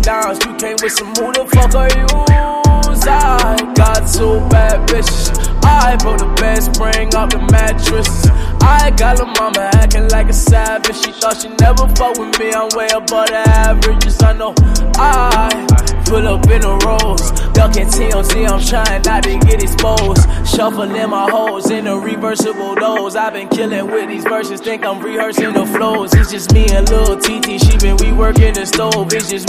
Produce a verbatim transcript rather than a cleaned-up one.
downs. You came with some who the fuck are you? I got two bad bitches. I put the bed spring off the mattress. I got a mama acting like a savage. She thought she never fuck with me. I'm way above the averages. I know I pull up in the rolls, ducking T on T. I'm trying not to get exposed. Shuffling my hoes in the reversible doors. I've been killing with these verses. Think I'm rehearsing the flows. It's just me and Lil T T. She been reworking the stove. It's just